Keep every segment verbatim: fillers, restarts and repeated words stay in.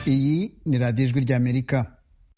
Iyi ni radiyo ijwi ry'Amerika.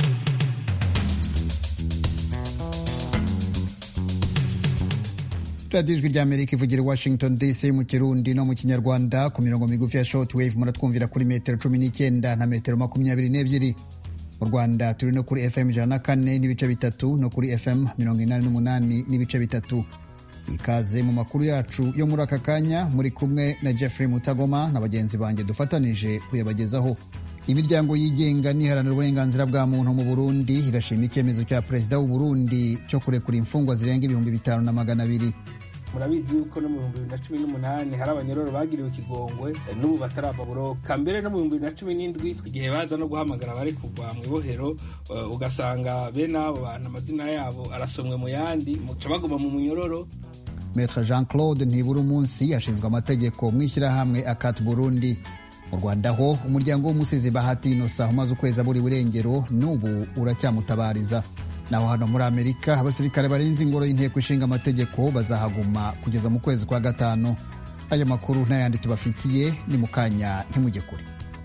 radiyo ijwi ry'Amerika ivugira i Washington D C mu Kirundi no mu Kinyarwanda ku mirongo migufi ya shortwave muratwumvira kuri metero cumi n'icyenda na metero makumyabiri n'ebyiri. Mu Rwanda turi no kuri F M ijana na kane n'ibice bitatu no kuri F M mirongo inani n'umunani n'ibice bitatu. Ikaze mu makuru yacu yo muri aka kanya, muri kumwe na Jeffrey Mutagoma na bagenzi banjye dufatanije kuyabagezaho. Imiryango yigenga n'iharanira uburenganzira bwa muntu mu Burundi irashima icyemezo cya perezida w'u Burundi cyo kurekura imfungwa zirenga ibihumbi bitanu na magana abiri. Murabizi yuko no mu bihumbi bibiri na cumi n'umunani hari abanyororo bagiriwe ikigongwe n'ubu batarava buroka. Mbere no mu bihumbi bibiri na cumi n'indwi igihe baza no guhamagara bari kugwa mu ibohero, uh, ugasanga bene abo bantu amazina yabo arasomwe mu yandi muca baguma mu munyororo. Maître Jean Claude Ntibura umunsi ashinzwe amategeko mu ishyirahamwe Akat Burundi. Mu Rwanda ho umuryango w'umusizi Bahati Innocent umaze ukwezi aburi burengero n'ubu uracyamutabariza. Naho hano muri Amerika abasirikare barinze ingoro y'inteko ishinga amategeko bazahaguma kugeza mu kwezi kwa gatanu. Aya makuru n'ayandi tubafitiye ni mu kanya, ntimujye kure.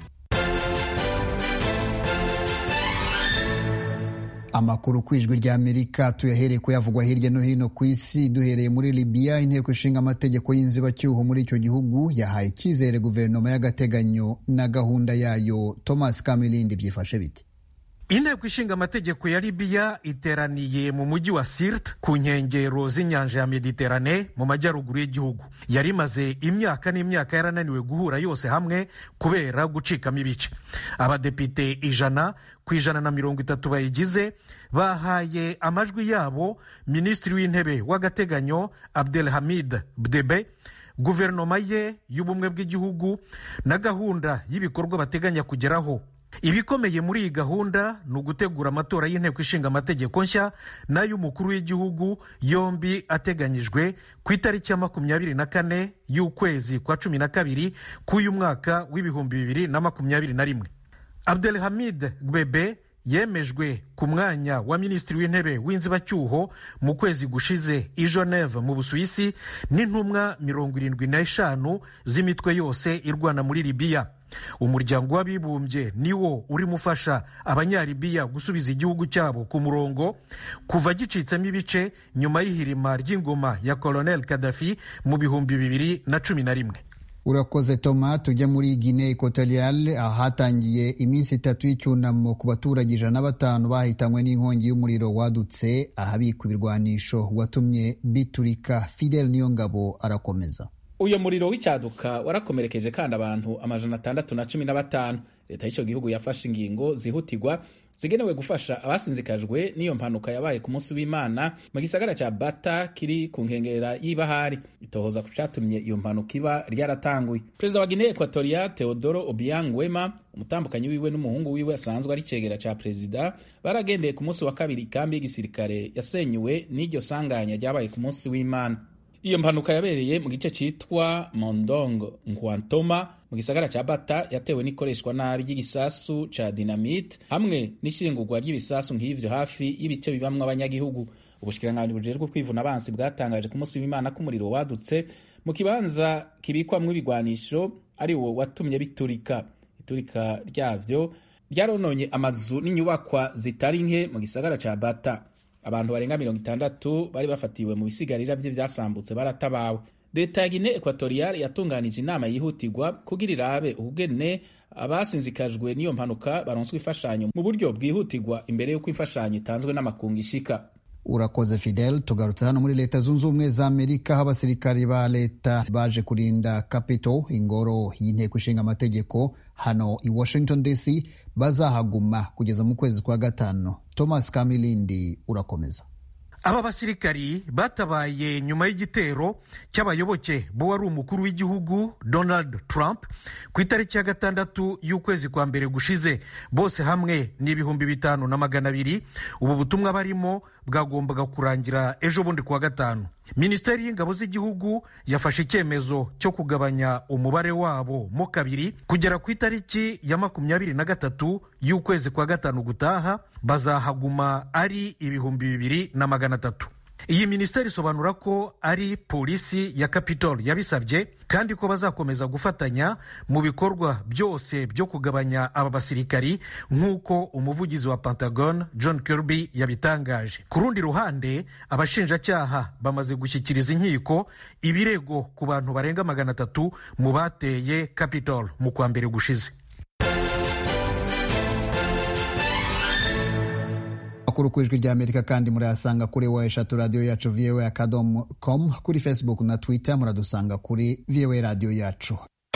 Amakuru ku ijwi ry'Amerika tuyahereye kuyavugwa hirya no hino ku isi, duhereye muri Libya. Inteko ishinga amategeko y'inzibacyuho muri icyo gihugu yahaye icyizere guverinoma y'agateganyo na gahunda yayo. Thomas Kamilindi, byifashe bite? Inteko ishinga amategeko ya Libya iteraniye mu mujyi wa Sirte ku nkengero z'inyanja ya Mediterane mu majyaruguru y'igihugu. Yari imaze imyaka n'imyaka yarananiwe guhura yose hamwe kubera gucikamo ibice. Abadepite ijana ku ijana na mirongo itatu bayigize bahaye amajwi yabo minisitiri w'intebe w'agateganyo Abdelhamid Bdebe, guverinoma ye y'ubumwe bw'igihugu na gahunda y'ibikorwa bateganya kugeraho. Ibikomeye muri iyi gahunda ni ugutegura amatora y'inteko ishinga amategeko nshya n'ay'umukuru w'igihugu, yombi ateganyijwe ku itariki ya makumyabiri na kane y'ukwezi kwa cumi na kabiri k'uyu mwaka w'ibihumbi bibiri na makumyabiri na rimwe. Abdelhamid Gbebe yemejwe ku mwanya wa minisitiri w'intebe w'inzibacyuho mu kwezi gushize i Geneve mu Busuwisi n'intumwa mirongo irindwi n'eshanu z'imitwe yose irwana muri Libya. Umuryango w'abibumbye niwo urimo ufasha abanyalibiya gusubiza igihugu cyabo ku murongo kuva gicitsemo ibice nyuma y'ihirima ry'ingoma ya Colonel Gaddafi mu bihumbi bibiri na cumi na rimwe. Urakoze Toma. Tujya muri Guinea Equatoriale ahatangiye iminsi itatu y'icyunamo ku baturage ijana na batanu bahitanywe n'inkongi y'umuriro wadutse ahabikwa ibirwanisho watumye biturika. Fidel Niyongabo arakomeza. Uyo muriro w'icyaduka warakomerekeje kandi abantu amajana atandatu na cumi na batanu. Leta y'icyo gihugu yafashe ingingo zihutirwa zigenewe gufasha abasinzikajwe n'iyo mpanuka yabaye ku munsi w'Imana mu gisagara cya Bata kiri ku nkengera y'ibahari. Itohoza ku cyatumye iyo mpanuka iba ryaratanguye. Perezida wa Guinea Equatorial Teodoro Obiang Nguema, umutambukanyi wiwe n'umuhungu wiwe asanzwe ari cegera ca perezida, baragendeye ku munsi wa kabiri ikambi y'igisirikare yasenyuwe n'iryo sanganya ryabaye ku munsi w'Imana. Iyo mpanuka yabereye mu gice citwa Mondong Nkwantoma mu gisagara ca Bata, yatewe n'ikoreshwa nabi ry'igisasu ca dinamite hamwe n'ishingurwa ry'ibisasu nk'ivyo hafi y'ibice bibamwe abanyagihugu. Ubushikiranganji bujejwe kwivuna abansi bwatangaje ku munsi w'Imana ko umuriro wadutse mu kibanza kibikwamwo ibigwanisho ari wo watumye biturika. Iturika ryavyo ryarononye amazu n'inyubakwa zitari nke mu gisagara ca Bata. Abantu barenga mirongo itandatu bari bafatiwe mu bisigarira vye vyasambutse baratabawe. Leta ya Guinea Equatorial yatunganije inama yihutirwa kugira irabe ukugene abasinzikajwe n'iyo mpanuka baronswa imfashanyo mu buryo bwihutirwa imbere y'uko imfashanyo itanzwe n'amakungu ishika. Urakoze Fidel. Tugarutse hano muri Leta Zunze Ubumwe za Amerika aho abasirikari ba leta baje kurinda Capitol, ingoro y'inteko ishinga amategeko hano i Washington D C, bazahaguma kugeza mu kwezi kwa gatanu. Thomas Kamilindi, urakomeza. Aba basirikari batabaye nyuma y'igitero cy'abayoboke bo wari umukuru w'igihugu Donald Trump ku itariki ya gatandatu y'ukwezi kwa mbere gushize. Bose hamwe ni ibihumbi bitanu na magana abiri. Ubu butumwa barimo bwagombaga kurangira ejo bundi kuwa gatanu. Minisiteri y'ingabo z'igihugu yafashe icyemezo cyo kugabanya umubare wabo mo kabiri kugera ku itariki ya makumyabiri na gatatu y'ukwezi kwa gatanu gutaha. Bazahaguma ari ibihumbi bibiri na magana atatu. iyi minisiteri isobanura ko ari polisi ya Capitol yabisabye kandi ko bazakomeza gufatanya mu bikorwa byose byo kugabanya aba basirikari nk'uko umuvugizi wa Pentagon John Kirby yabitangaje. Ku rundi ruhande, abashinjacyaha bamaze gushyikiriza inkiko ibirego ku bantu barenga magana atatu mu bateye Capitol mu kwa mbere gushize. Makuru ku ijwi rya Amerika kandi murayasanga kuri wa eshatu radio yacu v o a akadomo com, kuri Facebook na Twitter muradusanga kuri v o a radio yacu.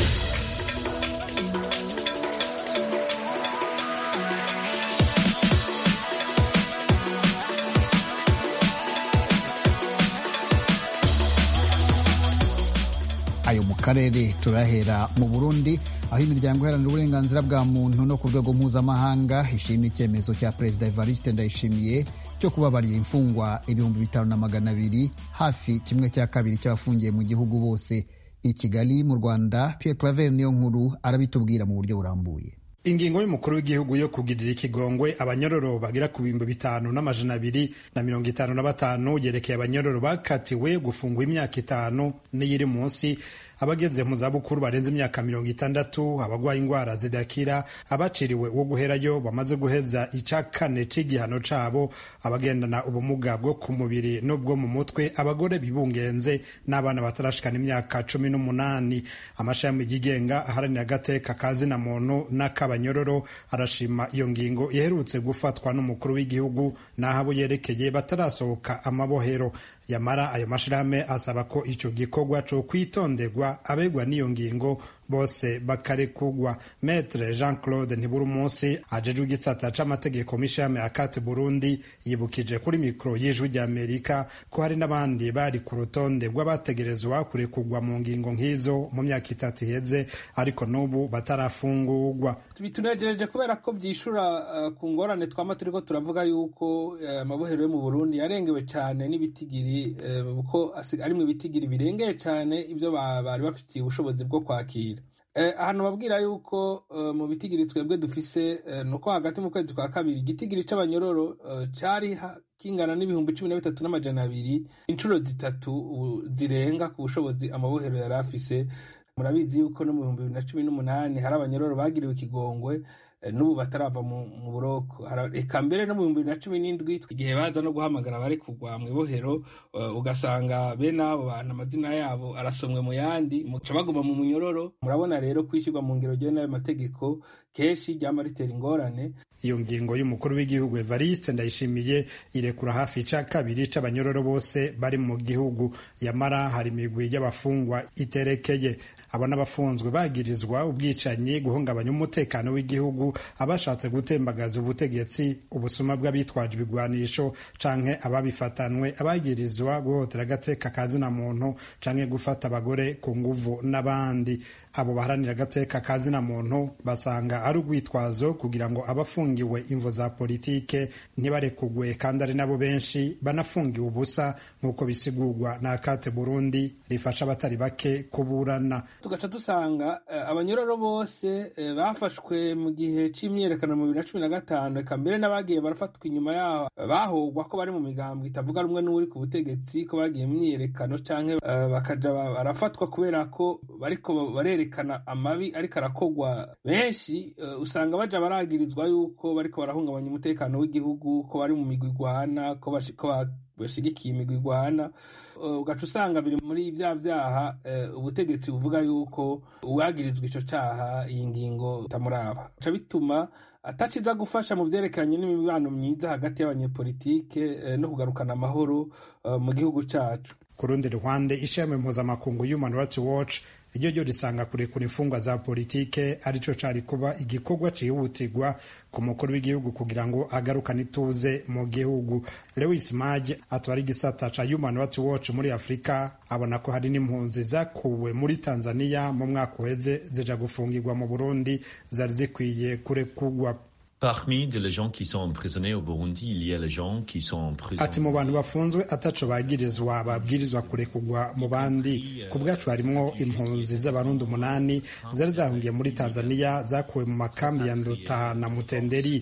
Ayo mu karere turahera mu Burundi, aho imiryango iharanira uburenganzira bwa muntu no ku rwego mpuzamahanga ishima icyemezo cya Perezida Evariste Ndayishimiye cyo kubabarira imfungwa ibihumbi bitanu na magana abiri, hafi kimwe cya kabiri cy'abafungiye mu gihugu bose. I Kigali mu Rwanda, Pierre Claver niyo nkuru arabitubwira mu buryo burambuye. Ingingo y'umukuru w'igihugu yo kugirira ikigongwe abanyororo bagira ku bihumbi bitanu n'amajana abiri na mirongo itanu na batanu yerekeye abanyororo bakatiwe gufungwa imyaka itanu n'iyiri munsi, abageze mu zabukuru barenze imyaka mirongo itandatu, abagwaye indwara zidakira, abaciriwe wo guherayo bamaze guheza ica kane c'igihano cabo, abagendana ubumuga bwo ku mubiri n'ubwo mu mutwe, abagore bibungenze n'abana batarashikana imyaka cumi n'umunani. Amashami yigenga aharanira agateka ka zina muntu n'akabanyororo arashima iyo ngingo iherutse gufatwa n'umukuru w'igihugu n'aho abo yerekeye batarasohoka amabohero. Yamara ayo mashirahamwe asaba ko ico gikorwa co kwitonderwa, abegwa n'iyo ngingo bose bakarekugwa. Maître Jean Claude Ntiburumunsi ajejwe igisata c'amategeko mishame akati Burundi yibukije kuri mikro y'ijwi rya Amerika ko hari n'abandi bari ku rutonde rw'abategerezwa kurekugwa mu ngingo nk'izo mu myaka itatu iheze, ariko n'ubu batarafungurwa. Bitunejereje kubera ko byishura uh, ku ngorane twama turiko turavuga yuko amabohero uh, yo mu Burundi yarengewe cyane n'ibitigiri uh, ko arimwe ibitigiri birengeye cyane ivyo bari bafitiye ubushobozi bwo kwakira. Ahantu babwira yuko mu bitigiri twebwe dufise nuko hagati mu kwezi kwa kabiri igitigiri c'abanyororo cari kingana n'ibihumbi cumi na bitatu n'amajana abiri, inshuro zitatu zirenga ku bushobozi amabohero yari afise. Murabizi yuko no mu bihumbi bibiri na cumi n'umunani hari abanyororo bagiriwe ikigongwe n'ubu batarava mu buroko. Eka mbere no mu bihumbi bibiri na cumi n'indwi igihe baza no guhamagara bari kugwa mu ibohero, ugasanga bene abo bantu amazina yabo arasomwe mu yandi, muca baguma mu munyororo. Murabona rero kwishirwa mu ngiro ryo n'ayo mategeko kenshi ryama ritera ingorane. Iyo ngingo y'umukuru w'igihugu Evariste Ndayishimiye irekura hafi ica kabiri c'abanyororo bose bari mu gihugu. Yamara hari imigwi y'abafungwa iterekeye. Aba n'abafunzwe bagirizwa ubwicanyi, guhungabanya umutekano w'igihugu, abashatse gutembagaza ubutegetsi, ubusuma bw'abitwaje ibigwanisho canke ababifatanwe, abagirizwa guhotera agateka ka zina muntu canke gufata abagore ku nguvu n'abandi. Abo baharanira agateka ka zina muntu basanga ari urwitwazo kugira ngo abafungiwe imvo za politike ntibarekugwe, kandi ari nabo benshi banafungiwe ubusa nk'uko bisigurwa na Akate Burundi rifasha abatari bake kuburana. Tugaca dusanga uh, abanyororo bose uh, bafashwe mu gihe c'imyerekano mu bibiri na cumi na gatanu, eka mbere n'abagiye barafatwa inyuma yaho uh, bahogwa ko bari mu migambwe itavuga rumwe n'uri ku butegetsi, ko bagiye mu myerekano canke uh, bakaja barafatwa kubera ko bariko barerekana amabi ariko arakogwa. Benshi uh, usanga baja baragirizwa yuko bariko barahungabanya umutekano w'igihugu, ko bari mu migwi igwana, ko bashika bashigikiye imigwi igwana. Ugaca usanga biri muri bya vyaha ubutegetsi buvuga yuko uwagirizwa ico caha iyi ngingo tamuraba, ca bituma ataciza gufasha mu vyerekeranye n'imibano myiza hagati y'abanyepolitike no kugarukana amahoro mu gihugu cacu. Ku rundi ruhande, ishami mpuzamakungu Human Rights Watch iryo ryo risanga kurekura imfungwa za politike arico cari kuba igikorwa cihutirwa ku mukuru w'igihugu kugira ngo agarukane ituze mu gihugu. Lewis Maj atwara igisata ca Human Rights Watch muri Afrika abona ko hari n'impunzi zakuwe muri Tanzania mu mwaka uheze zija gufungirwa mu Burundi zari zikwiye kurekurwa. Parmi les gens qui sont emprisonnés au Burundi, il y a les gens qui sont emprisonnés. Ati mu bantu bafunzwe ataco bagirizwa babwirizwa kurekugwa mu bandi. Ku bwacu harimwo impunzi z'abarundi umunani zari zahungiye muri Tanzania zakuwe mu makambi ya Nduta na Mutenderi.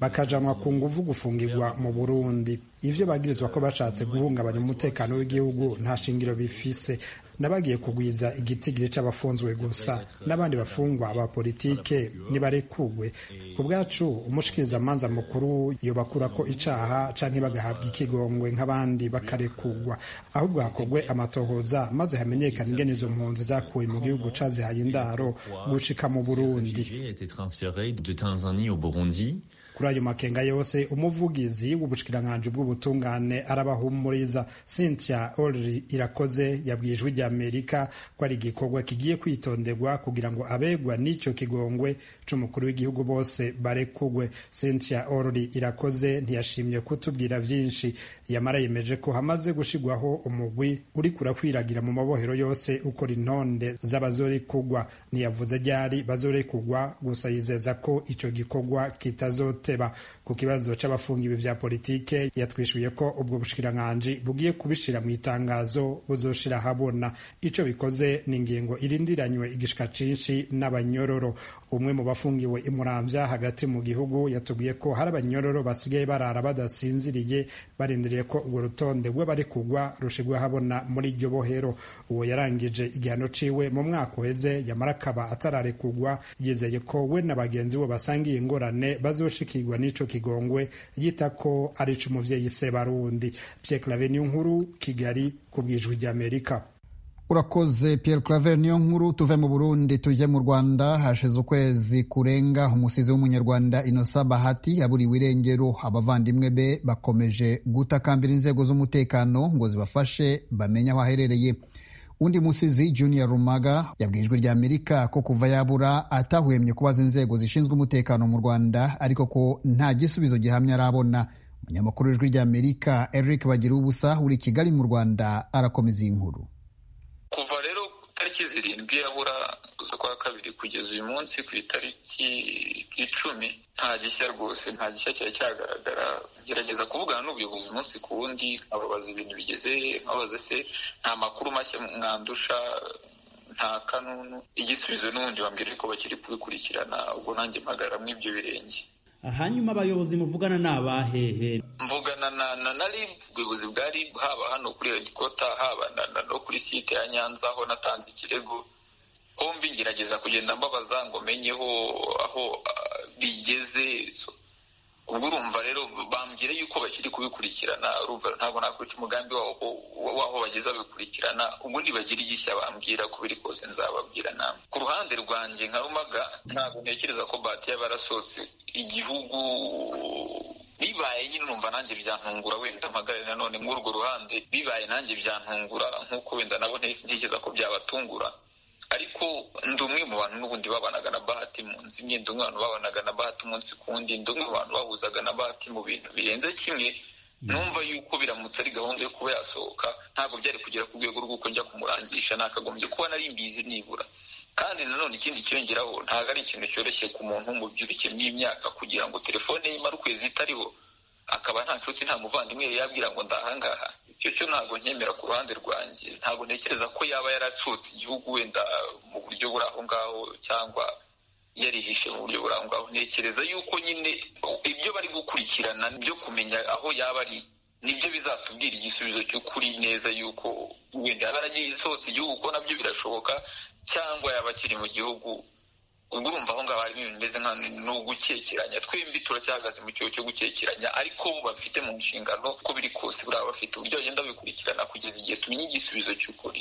bakajanwa ku nguvu gufungirwa mu Burundi. Ivyo bagirizwa ko bashatse guhungabanya umutekano w'igihugu nta shingiro bifise. Nabagiye kugwiza igitigiri c'abafunzwe gusa, n'abandi bafungwa aba politike nibarekugwe. Ku bwacu umushikiriza manza mukuru yobakura ko icaha canke bagahabwa ikigongwe nk'abandi bakarekugwa, ahubwo hakogwe amatohoza maze hamenyekana ingene izo mpunzi zakuwe mu gihugu cazihaye indaro gushika mu Burundi. Kuri ayo makenga yose umuvugizi w'ubushikiranganje bw'ubutungane arabahumuriza. Cynthia Olri Irakoze yabwiye ijwi rya Amerika ko ari igikorwa kigiye kwitonderwa kugira ngo abegwa n'ico kigongwe c'umukuru w'igihugu bose barekugwe. Cynthia Olri Irakoze ntiyashimye kutubwira vyinshi, yamara yemeje ko hamaze gushigwaho umugwi uri kurakwiragira mu mabohero yose ukora intonde z'abazorekugwa. Ntiyavuze ryari bazorekugwa, gusa yizeza ko ico gikorwa kitazoteba. Ku kibazo c'abafungiwe vya politike yatwishuye ko ubwo bushikiranganje bugiye kubishira mu itangazo buzoshira habona. Ico bikoze ni ingingo irindiranywe igishika cinshi n'abanyororo. Umwe mu bafungiwe imuramvya hagati mu gihugu yatubwiye ko hari abanyororo basigaye barara badasinziriye barindiriye ko urwo rutonde rwe bari kugwa rushigwe habona muri iryo bohero. Uwo yarangije igihano ciwe mu mwaka uheze, yamara akaba atararekugwa, yizeye ko we na bagenzi bo basangiye ingorane bazoshikirwa n'ico kigongwe yita ko ari c'umuvyeyi Sebarundi. Pierre Claver Niyonkuru, Kigali, kubwijwi rya Amerika. Urakoze Pierre Claver Niyonkuru. Tuve mu Burundi tuje mu Rwanda. Hashize ukwezi kurenga umusizi w'umunyarwanda Innocent Bahati yaburiwe irengero. Abavandimwe be bakomeje gutakambira inzego z'umutekano ngo zibafashe bamenye aho aherereye. Undi musizi Junior Rumaga yabwijwe rya Amerika ko kuva yabura atahwemye kubaza inzego zishinzwe umutekano mu Rwanda, ariko ko nta gisubizo gihamya arabona. Umunyamakuru w'ijwi rya Amerika Eric Bagira ubusa uri Kigali mu Rwanda arakomeza inkuru. Kuva rero tariki zirindwi yabura z'ukwa kabiri kugeza uyu munsi ku itariki icumi nta gishya rwose, nta gishya cyari cyagaragara. Gerageza kuvugana n'ubuyobozi umunsi ku wundi, ababaza ibintu bigeze, nkabaza se nta makuru mashya mwandusha, nta kanunu. Igisubizo n'ubundi bambwira ko bakiri kubikurikirana, ubwo nanjye mpagara mu ibyo birenge. Hanyuma abayobozi muvugana n'abahehe? Mvugana na na nari ubuyobozi bwa R I B, haba hano kuri Headquarter, haba no kuri site ya Nyanza aho natanze ikirego. Hombi ngerageza kugenda mbabaza ngo menyeho aho uh, bigeze. So, ubwo urumva rero bambwire yuko bakiri kubikurikirana, urumva ntabwo nakwica umugambi waho waho bageza bikurikirana. Ubwo nibagira igishya bambwira ko biri kose nzababwira namwe. Ku ruhande rwanjye nka Rumaga ntabwo ntekereza ko Bahati yabarasotse igihugu. Bibaye nyine numva nanjye byantungura, wenda mpagarare nanone muri urwo ruhande. Bibaye nanjye byantungura nk'uko wenda nabo ntekereza ko byabatungura. Ariko ndi umwe mu bantu n'ubundi babanaga na Bahati mu nzi, ndi umwe mu bantu babanaga na Bahati umunsi kundi, ndi umwe mu bantu bahuzaga na Bahati mu bintu birenze kimwe. Numva yuko biramutse ari gahunda yo kuba yasohoka ntabwo byari kugera ku rwego rw'uko njya kumurangisha, nakagombye kuba nari mbizi nibura. Kandi nanone ikindi cyongeraho, ntabwo ari ikintu cyoroshye ku muntu w'umubyiruke n'imyaka kugira ngo telefone ye imare ukwezi itariho, akaba nta nshuti nta muvandimwe yabwira ngo ndahangaha. Icyo cyo ntabwo nkemera ku ruhande rwanjye. Ntabwo ntekereza ko yaba yarasutse igihugu wenda mu buryo buri aho ngaho, cyangwa yarihishe mu buryo buri aho ngaho. Ntekereza yuko nyine ibyo bari gukurikirana byo kumenya aho yaba ari nibyo bizatubwira igisubizo cy'ukuri neza, yuko wenda yaba yaragiye isohotse igihugu, ko nabyo birashoboka, cyangwa yaba akiri mu gihugu. Ubwo urumva aho ngaho harimo ibintu bimeze nka n'ugukekeranya. Twembi turacyahagaze mu cyobo cyo gukekeranya, ariko bafite mu nshingano ko biri kose buriya bafite uburyo bagenda bikurikirana kugeza igihe tumenye igisubizo cy'ukuri.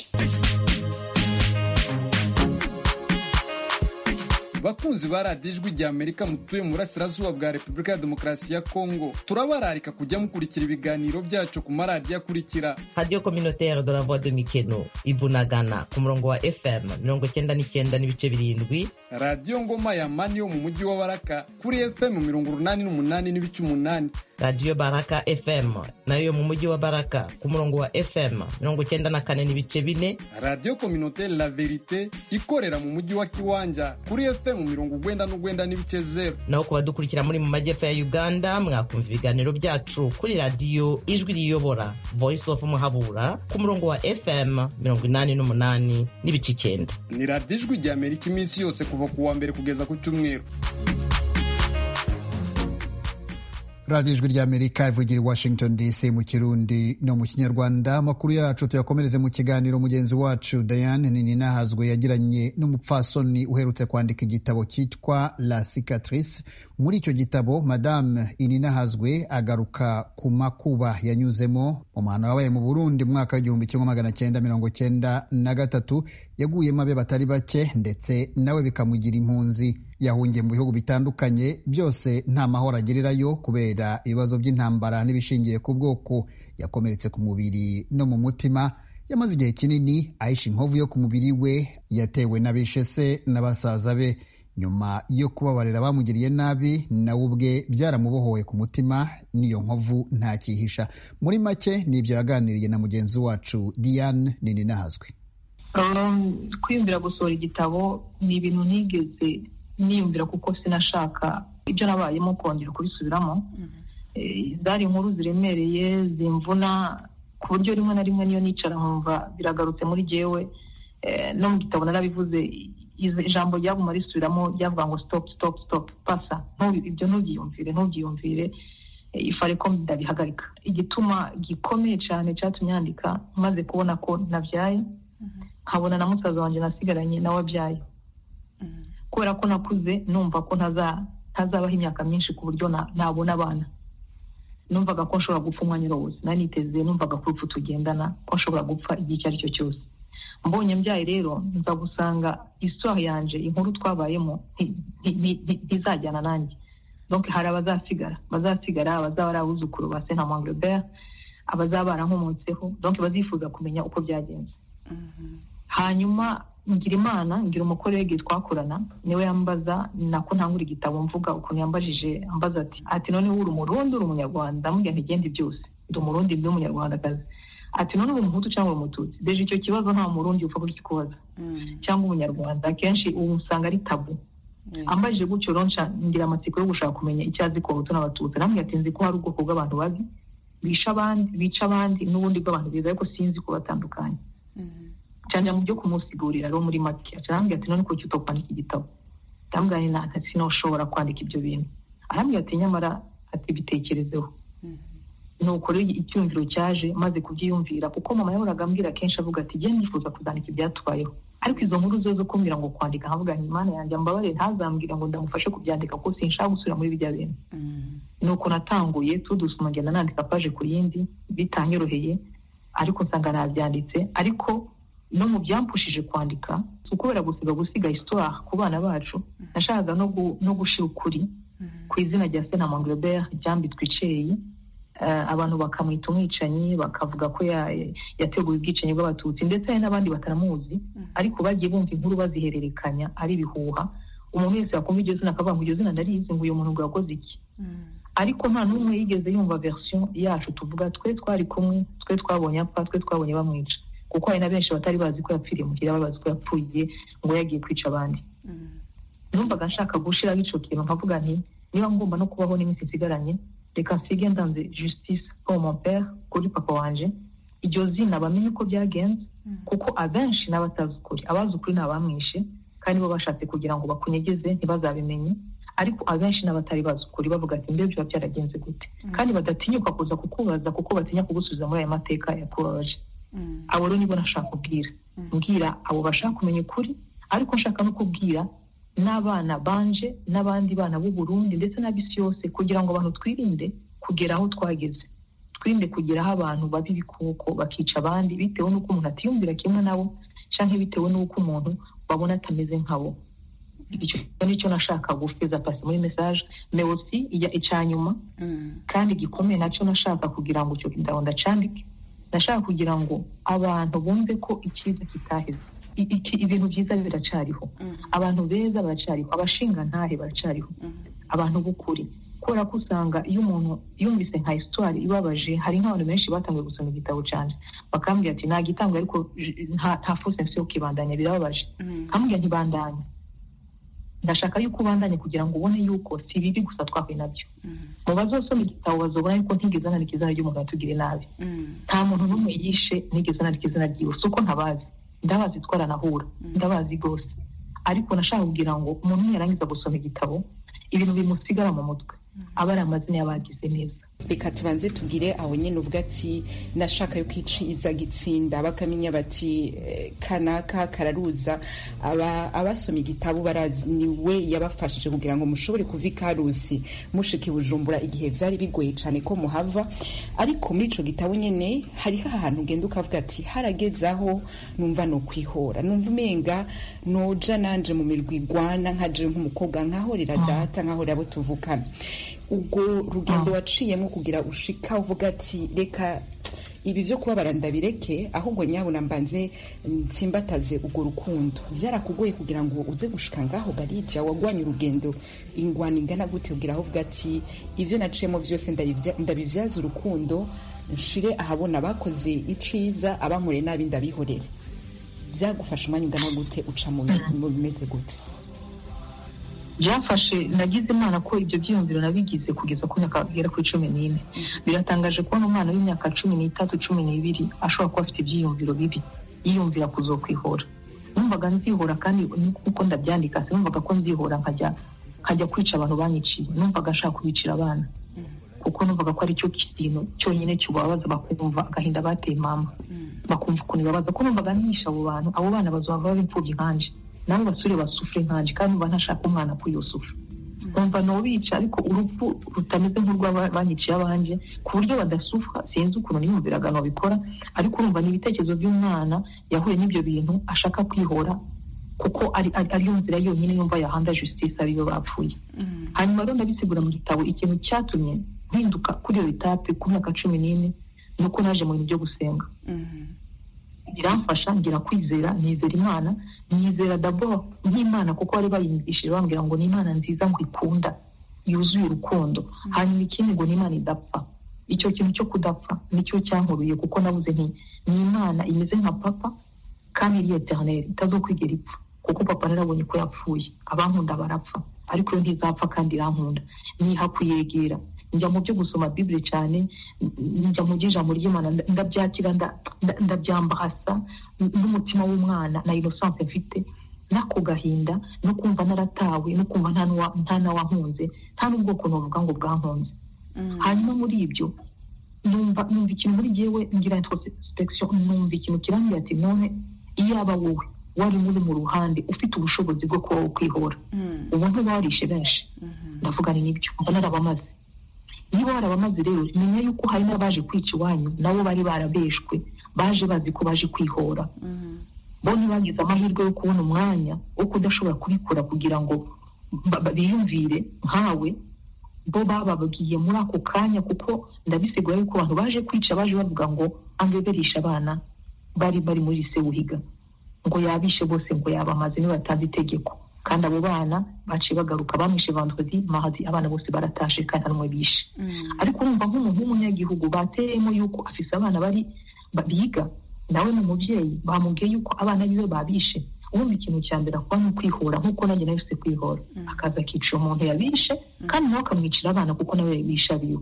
Bakunzi ba radiyo ijwi rya Amerika mutuye mu burasirazuba bwa Repubulika ya Demokarasi ya Kongo, turabararika kujya mukurikira ibiganiro byacu ku maradiyo akurikira: Radio Communautaire de la Voix de Mikeno Ibunagana ku murongo wa F M mirongo cyenda n'icyenda n'ibice birindwi, Radio Ngoma ya Mani yo mu mujyi wa Baraka kuri F M mirongo urunani n'umunani n'ibice umunani, Radio Baraka F M nayo mu mujyi wa Baraka ku murongo wa F M mirongo cyenda na kane n'ibice bine, Radio Communautaire La Verite ikorera mu mujyi wa Kiwanja kuri F M mu mirongo ugwenda n'ugwenda n'ibice zero. Naho kubadukurikira muri mu majyepfo ya Uganda mwakumva ibiganiro byacu kuri Radio Ijwi Riyobora Voice of Muhabura ku murongo wa F M mirongo inani n'umunani n'ibice icyenda. Ni Radio Ijwi rya Amerika iminsi yose kuva ku wa mbere kugeza ku cyumweru. radiyo ijwi ry'amerika ivugira i washington dc mu kirundi no mu kinyarwanda. amakuru yacu tuyakomereze mu kiganiro mugenzi wacu Diane Nininahazwe yagiranye n'umupfasoni uherutse kwandika igitabo cyitwa La Cicatrice. muri icyo gitabo madame Nininahazwe agaruka ku makuba yanyuzemo mu mahano yabaye mu Burundi mu mwaka w'igihumbi kimwe magana cyenda mirongo cyenda na gatatu yaguyemo abe batari bake ndetse nawe bikamugira impunzi. yahungiye mu bihugu bitandukanye, byose nta mahoro agirirayo kubera ibibazo by'intambara n'ibishingiye ku bwoko. yakomeretse ku mubiri no mu mutima, yamaze igihe kinini ahisha inkovu yo ku mubiri we yatewe n'abishe se na basaza be. nyuma yo kubabarira bamugiriye nabi, nawe ubwe byaramubohoye ku mutima, n'iyo nkovu ntakihisha. muri make nibyo yaganiriye na mugenzi wacu Diane Nininahazwe. Um, kwiyumvira gusohora igitabo ni ibintu ntigeze niyumvira kuko sinashaka ibyo nabayemo kongera kubisubiramo. mm-hmm. zari inkuru ziremereye zimvuna ku buryo rimwe na rimwe niyo nicara nkumva biragarutse muri jewe. eh, no mu gitabo narabivuze, ijambo ryaguma risubiramo ryavuga ngo stop stop stop pasa, ibyo ntubyiyumvire ntubyiyumvire ifare ko ndabihagarika. igituma gikomeye cyane cyatumye yandika maze kubona ko nabyaye, nkabona na musaza wanjye nasigaranye nawe abyaye. kubera ko nakuze numva ko ntazabaho imyaka myinshi ku buryo nabona abana. numvaga ko nshobora gupfa umwanya wose, naniteze numvaga ko urupfu tugendana, ko nshobora gupfa igihe icyo ari cyo cyose. mbonye mbyaye rero nza gusanga isura yanje, inkuru twabayemo ntizajyana nanjye. donc hari abazasigara bazasigara abazaba ari abuzukuru ba Saint Amand, abazaba barankomotseho, donc bazifuza kumenya uko byagenze. hanyuma ngira Imana, ngira umukorege twakorana, niwe yambaza nako ntangura igitabo mvuga ukuntu yambajije, ambaza ati ati none uri umurundi uri umunyarwanda? Mubwira nti gende byose, ndi umurundi ndi umunyarwandakazi. ati none uri umuhutu cyangwa umututsi? deje icyo kibazo nta murundi upfa kukikubaza cyangwa umunyarwanda, kenshi ubu usanga ari tabu. ambajije gutyo ronca ngira amatsiko yo gushaka kumenya icyo azi ku bahutu n'abatutsi. namwe ati nzi ko hari ubwoko bw'abantu babi bisha abandi bica abandi n'ubundi bw'abantu beza, ariko sinzi ko batandukanye. cyane mu byo kumusigurira rero muri make cyangwa ati none ko cyo kwandika igitabo? ndambwira ni nta sinoshobora kwandika ibyo bintu. arambwira ati nyamara ati bitekerezeho. nuko rero icyumviro cyaje maze kubyiyumvira, kuko mama yahoraga ambwira kenshi avuga ati genda nifuza kuzandika ibyatubayeho, ariko izo nkuru zo zo kumbwira ngo kwandika, nkavuga nti Imana yanjye mbabare ntazambwira ngo ndamufashe kubyandika kuko sinshaka gusubira muri bijya bintu. nuko natanguye tudusuma ngenda nandika paje ku yindi bitanyoroheye, ariko nsanga nabyanditse. ariko no mu byampushije kwandika ukubera gusiga gusiga histoire ku bana bacu, nashakaga no no gushira ukuri ku izina rya Saint Amand ryambitswe iceyi. Uh, abantu bakamwita umwicanyi, bakavuga ko yateguye ubwicanyi bw'abatutsi, ndetse hari n'abandi bataramuzi, ariko bagiye bumva inkuru bazihererekanya ari bihuha. umuntu wese yakumva iryo zina akavuga ngo iryo zina ndarizi, ngo uyu muntu ngo yakoze iki. ariko nta n'umwe yigeze yumva version yacu tuvuga twe twari kumwe, twe twabonye apfa, twe twabonye bamwica, kuko hari na benshi batari bazi ko yapfiriye mu kiraba, bazi ko yapfuye ngo yagiye kwica abandi. numvaga nshaka gushira bico kintu, nkavuga nti niba ngomba no kubaho n'iminsi isigaranye, reka nsige ndanze justice pour mon père, kuri papa wanje, iryo zina bamenye uko byagenze. kuko abenshi n'abatazi ukuri, abazi ukuri n'abamwishe kandi bo bashatse kugira ngo bakunyegeze ntibazabimenye, ariko abenshi n'abatari bazi ukuri bavuga ati mbere biba byaragenze gute, kandi badatinyuka kuza kukubaza kuko batinya kugusubiza muri aya mateka yakubabaje. abo rero nibo nashaka kubwira, mbwira abo bashaka kumenya ukuri, ariko nshaka no kubwira n'abana banje n'abandi bana b'u Burundi ndetse n'abisi yose, kugira ngo abantu twirinde kugera aho twageze, twirinde kugeraho abantu babi bikuko bakica abandi bitewe n'uko umuntu atiyumvira kimwe nabo, cyangwa bitewe n'uko umuntu babona atameze nkabo. icyo nicyo nashaka gufiza pasi muri message, mais aussi iya icanyuma kandi gikomeye nacyo nashaka kugira ngo cyo ndabonda candike, nashaka kugira ngo abantu bumve ko ikiza kitaheze, ibintu byiza biracariho, abantu beza baracariho, abashinga ntahe baracariho, abantu b'ukuri. kubera ko usanga iyo umuntu yumvise nka histoire ibabaje, hari nk'abantu benshi batangiye gusoma igitabo cyane bakambwira ati nta gitangwa ariko nta force yo kibandanya, birababaje. kambwira ntibandanye, ndashaka yuko ubandanye kugira ngo ubone yuko si bibi gusa twahuye nabyo. mu bazosoma igitabo bazobona yuko ntigeze nandika izina ry'umuntu yatugiriye nabi. nta muntu n'umwe yishe nigeze nandika izina ryiwe, si uko ntabazi, ndabazi twaranahura, ndabazi rwose. ariko nashaka kugira ngo umuntu yarangiza gusoma igitabo ibintu bimusigara mu mutwe, aba ari amazina y'abagize neza. Reka tubanze tugire aho nyine uvuga ati nashaka yo kwiciza gitsinda bakamenya bati kanaka kararuza aba abasoma igitabo barazi ni we yabafashije kugira ngo mushobore kuva ikarusi mushike Bujumbura igihe vyari bigoye cyane ko muhava. Ariko muri ico gitabo nyene hari ahantu ugenda ukavuga ati haragezaho numva no kwihora, numva umenga noja nanje mu mirwi igwana nkaje nk'umukobwa nkahorera data nkahorera abo tuvukana. Ubwo rugendo waciyemo kugira ushika uvuga ati reka ibi byo kuba barandabireke ahubwo nyabuna mbanze ntsimbataze ubwo rukundo. Byarakugoye kugira ngo uze gushika ngaho Galidia, wagwanye urugendo ingwana ingana gute kugira aho uvuga ati ivyo naciyemo byose ndabivyaza urukundo nshire ahabona bakoze iciza abankore nabi ndabihorere. Byagufasha umwanya ungana gute uca mu bimeze gute? byafashe nagize imana ko ibyo byiyumviro nabigize kugeza ku myaka igera kuri cumi n'ine. Biratangaje kubona umwana w'imyaka cumi n'itatu cumi n'ibiri ashobora kuba afite ibyiyumviro bibi, yiyumvira kuzokwihora. Numvaga nzihora kandi uko ndabyandika sinumvaga ko nzihora nkajya nkajya kwica abantu banyiciye. Numvaga nshaka kubicira abana kuko numvaga ko ari cyo kintu cyonyine cyubabaza, bakumva agahinda bateye mama, bakumva ukuntu babaza ko numvaga nisha abo bantu, abo bana bazava b'imfubyi nkanje nabo basure basufre nkanje kandi mba ntashaka umwana kuyosufra. Numva no bica ariko urupfu rutameze nk'urw'abanyiciye abanje ku buryo badasufra. Sinzi ukuntu niyumviraga no bikora, ariko urumva ni ibitekerezo by'umwana yahuye n'ibyo bintu ashaka kwihora kuko ari ari yumvira yonyine yumva yahanda justice ariyo bapfuye. Hanyuma rero ndabisigura mu gitabo ikintu cyatumye mpinduka kuri iyo etape ku myaka cumi n'ine nuko naje mu bintu byo gusenga. Biramfasha ngira kwizera, nizera Imana, nizera d'abord nk'Imana kuko bari bayimvishije bambwira ngo ni Imana nziza ngo ikunda yuzuye urukundo. Hanyuma ikindi ngo ni Imana idapfa. Icyo kintu cyo kudapfa nicyo cyankuruye kuko nabuze nti ni Imana imeze nka papa kandi iri eternel itazokwigera ipfa kuko papa narabonye ko yapfuye, abankunda barapfa ariko yo ntizapfa kandi irankunda. Niha kuyegera njya mu byo gusoma Bible cyane, njya mu ijambo ry'Imana ndabyakira ndabyambahasa n'umutima w'umwana na innocence mfite nako gahinda no kumva naratawe no kumva nta nuwa nta nawahunze nta n'ubwoko novuga ngo bwankunze. Hanyuma muri ibyo numva numva ikintu muri jewe ngira introspection, numva ikintu kirangiye ati none iyo aba wowe wari muri mu ruhande ufite ubushobozi bwo kuba kwihora umuntu barishe benshi, ndavuga ni nibyo mba narabamaze. Niba warabamaze rero menya yuko hari n'abaje kwica iwanyu nabo bari barabeshwe, baje bazi ko baje kwihora. Bo ntibagize amahirwe yo kubona umwanya wo kudashobora kubikora kugira ngo biyumvire nkawe, bo bababwiye muri ako kanya kuko ndabisigura yuko abantu baje kwica baje bavuga ngo angeberisha abana bari bari muri Sewuhiga ngo yabishe bose ngo yabamaze niba batanze itegeko, kandi abo bana baciye bagaruka bamwishe vendredi mardi abana bose baratashe kandi arumwe bishe. Ariko urumva nk'umuntu w'umunyagihugu bateyemo yuko afise abana bari biga nawe mu muvyeyi bamubwiye yuko abana biwe babishe. Urumva ikintu cya mbere akora no kwihora nk'uko nanjye nahise kwihora, akaza akicira umuntu yabishe kandi nawe akamwicira abana kuko nawe yabisha biwe.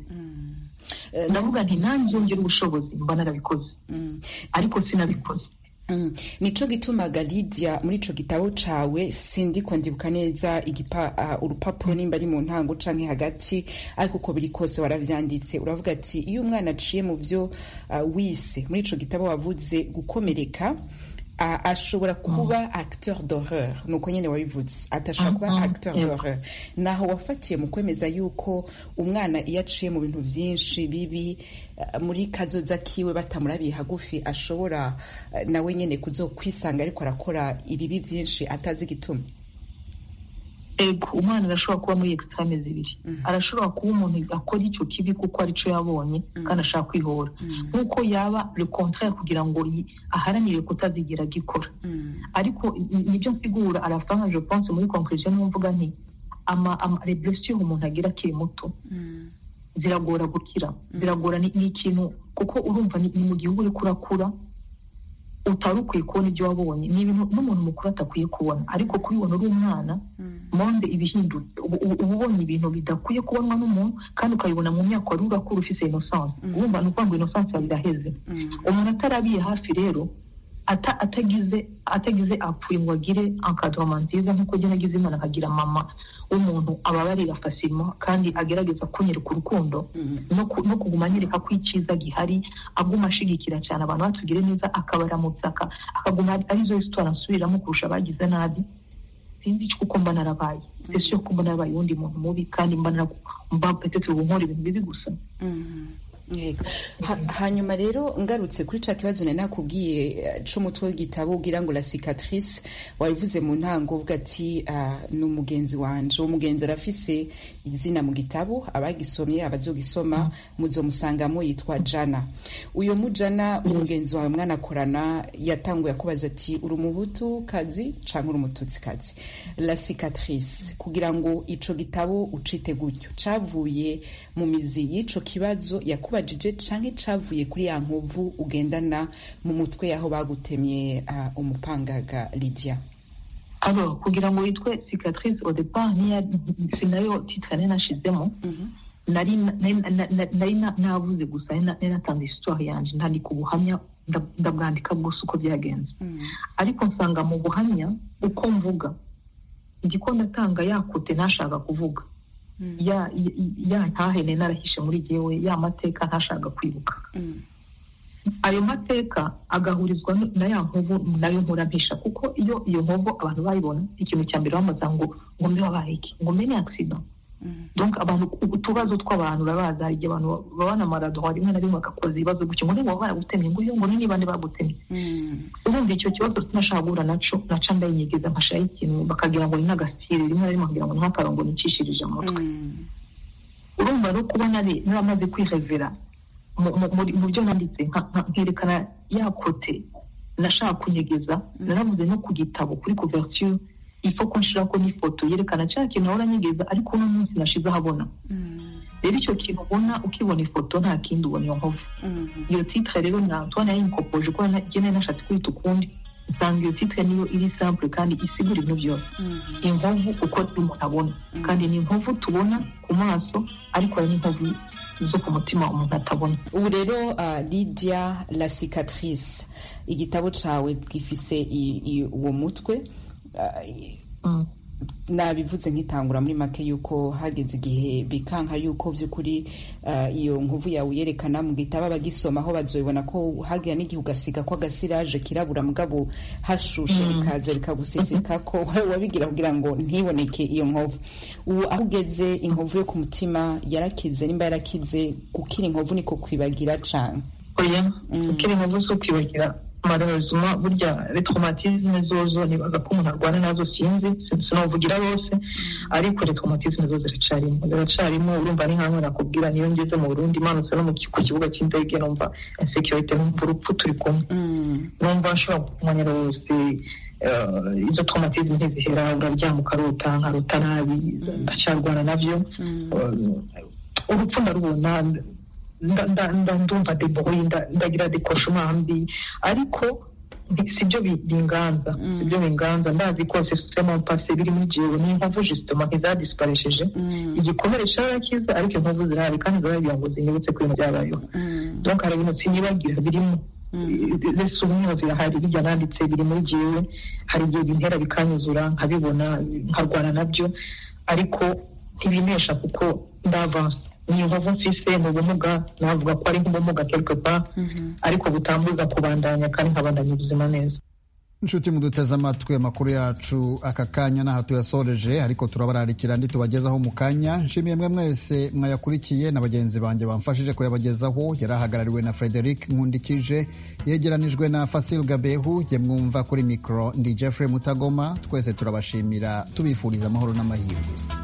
Ndavuga nti nanjye ngira ubushobozi mba narabikoze ariko sinabikoze. Mm. Nico gituma Galidia muri ico gitabo cawe sindiko ndibuka neza igipa uh, urupapuro nimba ari mu ntango canke hagati, ariko uko biri kose waravyanditse uravuga ati iyo umwana aciye mu vyo uh, wise muri ico gitabo wavuze gukomereka uh, ashobora kuba mm. acteur d'horreur, nuko nyene wabivuze atashaka kuba mm-hmm. acteur yeah. d'horreur. Naho wafatiye mu kwemeza yuko umwana iyo aciye mu bintu vyinshi bibi uh, muri kazoza kiwe batamurabiye hagufi ashobora uh, nawe nyene kuzokwisanga ariko arakora ibibi vyinshi atazi gituma. Ego umwana arashobora kuba muri extreme zibiri. Mm-hmm. Arashobora kuba umuntu akora icyo kibi kuko ari cyo yabonye mm-hmm. kandi ashaka kwihora. Nkuko mm-hmm. yaba le contraire kugira ngo aharanire kutazigira gikora. Mm-hmm. Ariko nibyo nsigura arafanga je pense muri conclusion mvuga nti ama, ama les blessures umuntu agira akiri muto mm-hmm. ziragora gukira. Mm-hmm. Ziragora ni ikintu kuko urumva ni, ni mu gihugu uri kurakura utarukwiye kubona ibyo wabonye, ni ibintu n'umuntu mukuru atakwiye kubona, ariko kubibona uri umwana monde ibihindutse ubonye ibintu bidakwiye kubonwa n'umuntu kandi ukabibona mu myaka wari urakura ufise innocence. Urumva ni ukuvuga ngo innocence yawe iraheze. Umuntu atarabiye hafi rero ata atagize atagize apfuye ngo agire encadrement nziza nk'uko jye nagize Imana akagira mama w'umuntu ababarira facilement kandi agerageza kunyereka urukundo no no kuguma anyereka ko icyiza gihari, aguma ashigikira cyane abantu batugire neza, akabaramutsa akaguma arizo histoire asubiramo kurusha abagize nabi. Sinzi kuko mba narabaye sesio ko mba narabaye undi muntu mubi kandi mba mba peut-être ubunkora ibintu bibi gusa. Hanyuma rero ngarutse kuri ca kibazo nari nakubwiye c'umutwe w'igitabo ugira ngo la cicatrice, wabivuze mu ntango uvuga ati ni umugenzi wanje. Uwo mugenzi arafise izina mu gitabo, abagisomye abazogisoma muzomusangamo, yitwa Jana. Uyo mujana umugenzi wawe mwanakorana yatanguye akubaza ati uri umuhutu kazi canke uri umututsi kazi. La cicatrice kugira ngo ico gitabo ucite gutyo cavuye mu mizi y'ico kibazo yakuba jije canke cavuye kuri ya nkovu ugendana mu mutwe yaho bagutemye uh, umupangaga Lydia? Alors kugira ngo yitwe cicatrice au départ niya sinayo titre nena shizemo nari nari navuze gusa natanze histoire yanje ntandi kubuhamya ndabwandika bwose uko byagenze, ariko nsanga mu buhamya uko mvuga ndiko ndatanga yakote nashaka kuvuga ya ya ntahene narahishe muri jewe, ya mateka ntashaka kwibuka. Ayo mateka agahurizwa na ya nkovu nayo nkora mpisha, kuko iyo iyo nkovu abantu bayibona ikintu cya mbere bamaza ngo ngo mbe wabaye iki, ngo mbe ni accident. Donc abantu utubazo tw'abantu babaza igihe abantu babana maradho rimwe na rimwe bakakoza ibibazo gutyo ngo niba baragutemye ngo iyo ngo ni bande bagutemye. Urumva icyo kibazo sinashaka guhura naco, naca ndayinyegeza nkashaye ikintu bakagira ngo ni n'agasire, rimwe na rimwe bakagira ngo ni nk'akarongo nicishirije amutwe. Urumva no kuba nari naramaze kwihevera mu byo nanditse nkerekana yakote nashaka kunyegeza, naravuze no ku gitabo kuri couverture ifo ko nshira ko ni foto yerekana cya kintu ahora nyegeza, ariko uno munsi nashize habona. Rero icyo kintu ubona ukibona ifoto nta kindi ubona iyo nkovu. Iyo titre rero na Antoine yinkopoje ko nagene nashatse kwita ukundi, nsanga iyo titre niyo iri simple kandi isigura ibintu byose. Inkovu uko umuntu abona, kandi ni inkovu tubona ku maso ariko ari inkovu zo ku mutima umuntu atabona. Ubu rero uh, Lydia la cicatrice, igitabo cawe gifise uwo mutwe. Uh, mm. Nabivuze nkitangura muri make yuko hageze igihe bikanka yuko vy'ukuri uh, iyo nkuvu yawe yerekana mu gitabo bagisoma aho bazoibona ko hagira n'igihe ugasiga ko agasiraje kirabura mugabo hashushe bikaza mm. bikaguseseka ko wabigira kugira ngo ntiboneke iyo nkovu. Ubu ahugeze inkovu yo ku mutima yarakize, nimba yarakize, gukira inkovu niko kwibagira cane? Oya, mm. gukira inkovu so kwibagira malheureusement burya les traumatismes zozo nibaza ko umuntu arwana nazo sinzi sinovugira bose, ariko les traumatismes zozo ziracarimo ziracarimo urumva ni nkamwe nakubwira niyo ngeze mu Burundi manutse no mu kibuga cy'indege numva insecurity numva urupfu turi kumwe, numva nshobora kumanyera wose izo traumatismes ntizihera, uraryama ukarota nkarota nabi ndacarwana navyo, urupfu ndarubona ndumva deboye ndagira dekoshema mbi, ariko sibyo binganza sibyo binganza ndazi ko système passé biri mu jewe ni nkovu justement iza disparesheje igikomere cyarakiza, ariko nkovu zirari kandi zarabiye ngo zinyibutse ko ibintu byabayeho. Donc hari ibintu sinibagira birimo les souvenirs zirahari bijya nanditse biri muri jewe, hari igihe bintera bikanyuzura nkabibona nkarwana nabyo, ariko ntibinesha kuko ndavance ni nkovu mfise mu bumuga, navuga ko ari nk'ubumuga quelque part, ariko butambuza kubandanya kandi nkabandanya ubuzima neza. Nshuti muduteze amatwi amakuru yacu aka kanya n'aha tuyasoreje, ariko turabararikira ndi tubagezaho mu kanya. Nshimiye mwe mwese mwayakurikiye na bagenzi banjye bamfashije kuyabagezaho. Yarahagarariwe na Frederic Nkundikije, yegeranijwe na Fasil Gabehu, ye mwumva kuri mikro ndi Jeffrey Mutagoma. Twese turabashimira tubifuriza amahoro n'amahirwe.